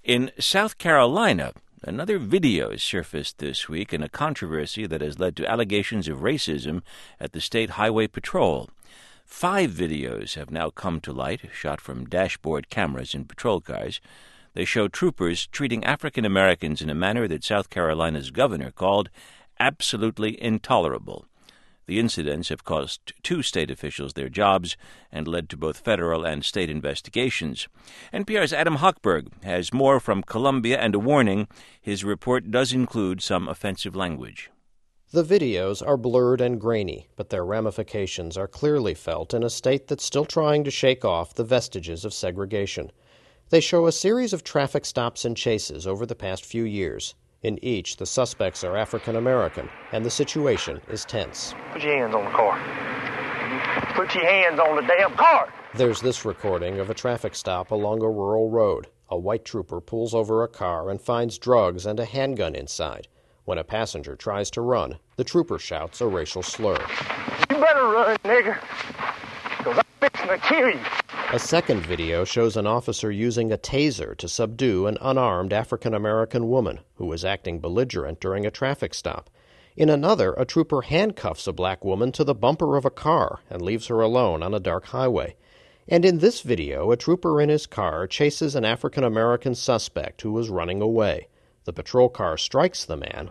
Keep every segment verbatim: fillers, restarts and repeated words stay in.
In South Carolina, another video surfaced this week in a controversy that has led to allegations of racism at the State Highway Patrol. Five videos have now come to light, shot from dashboard cameras in patrol cars. They show troopers treating African Americans in a manner that South Carolina's governor called absolutely intolerable. The incidents have cost two state officials their jobs and led to both federal and state investigations. N P R's Adam Hochberg has more from Columbia and a warning. His report does include some offensive language. The videos are blurred and grainy, but their ramifications are clearly felt in a state that's still trying to shake off the vestiges of segregation. They show a series of traffic stops and chases over the past few years. In each, the suspects are African American, and the situation is tense. Put your hands on the car. Put your hands on the damn car! There's this recording of a traffic stop along a rural road. A white trooper pulls over a car and finds drugs and a handgun inside. When a passenger tries to run, the trooper shouts a racial slur. You better run, nigger, because I'm fixing to kill you. A second video shows an officer using a taser to subdue an unarmed African-American woman who was acting belligerent during a traffic stop. In another, a trooper handcuffs a black woman to the bumper of a car and leaves her alone on a dark highway. And in this video, a trooper in his car chases an African-American suspect who was running away. The patrol car strikes the man.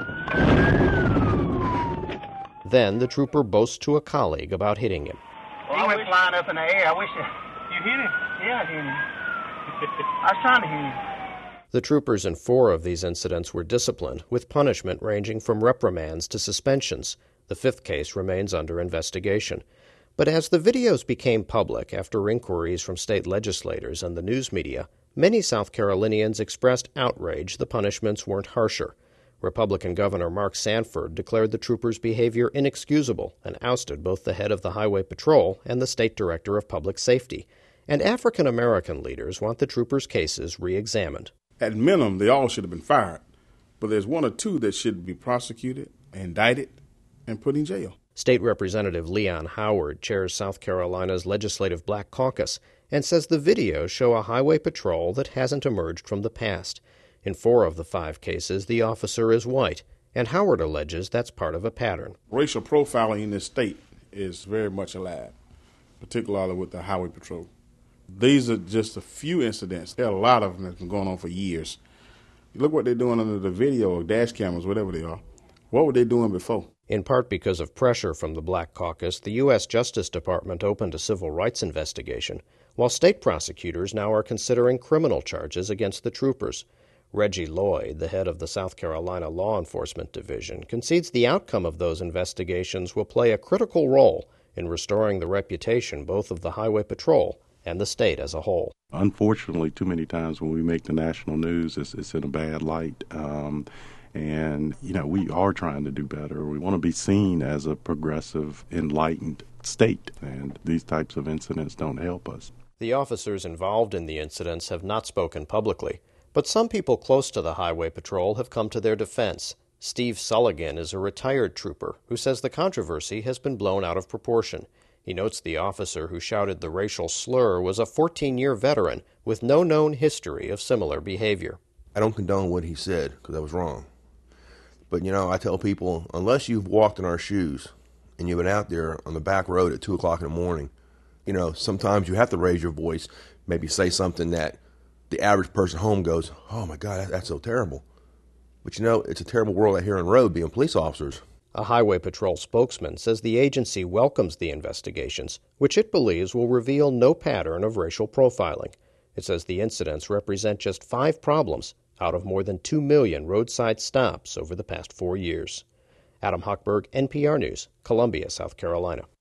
Then the trooper boasts to a colleague about hitting him. Well, he went flying up in the air. I wish you... You hit him? Yeah, I hit him. I was trying to hit him. The troopers in four of these incidents were disciplined, with punishment ranging from reprimands to suspensions. The fifth case remains under investigation. But as the videos became public after inquiries from state legislators and the news media, many South Carolinians expressed outrage the punishments weren't harsher. Republican Governor Mark Sanford declared the troopers' behavior inexcusable and ousted both the head of the Highway Patrol and the state director of public safety. And African-American leaders want the troopers' cases re-examined. At minimum, they all should have been fired, but there's one or two that should be prosecuted, indicted, and put in jail. State Representative Leon Howard chairs South Carolina's Legislative Black Caucus and says the videos show a highway patrol that hasn't emerged from the past. In four of the five cases, the officer is white, and Howard alleges that's part of a pattern. Racial profiling in this state is very much alive, particularly with the Highway Patrol. These are just a few incidents. There are a lot of them that's been going on for years. Look what they're doing under the video or dash cameras, whatever they are. What were they doing before? In part because of pressure from the Black Caucus, the U S Justice Department opened a civil rights investigation, while state prosecutors now are considering criminal charges against the troopers. Reggie Lloyd, the head of the South Carolina Law Enforcement Division, concedes the outcome of those investigations will play a critical role in restoring the reputation both of the Highway Patrol and the state as a whole. Unfortunately, too many times when we make the national news, it's, it's in a bad light. Um, and, you know, we are trying to do better. We want to be seen as a progressive, enlightened state, and these types of incidents don't help us. The officers involved in the incidents have not spoken publicly, but some people close to the Highway Patrol have come to their defense. Steve Sulligan is a retired trooper who says the controversy has been blown out of proportion. He notes the officer who shouted the racial slur was a fourteen-year veteran with no known history of similar behavior. I don't condone what he said because that was wrong. But, you know, I tell people, unless you've walked in our shoes and you've been out there on the back road at two o'clock in the morning, you know, sometimes you have to raise your voice, maybe say something that the average person home goes, oh, my God, that, that's so terrible. But, you know, it's a terrible world out here on the road being police officers. A Highway Patrol spokesman says the agency welcomes the investigations, which it believes will reveal no pattern of racial profiling. It says the incidents represent just five problems out of more than two million roadside stops over the past four years. Adam Hochberg, N P R News, Columbia, South Carolina.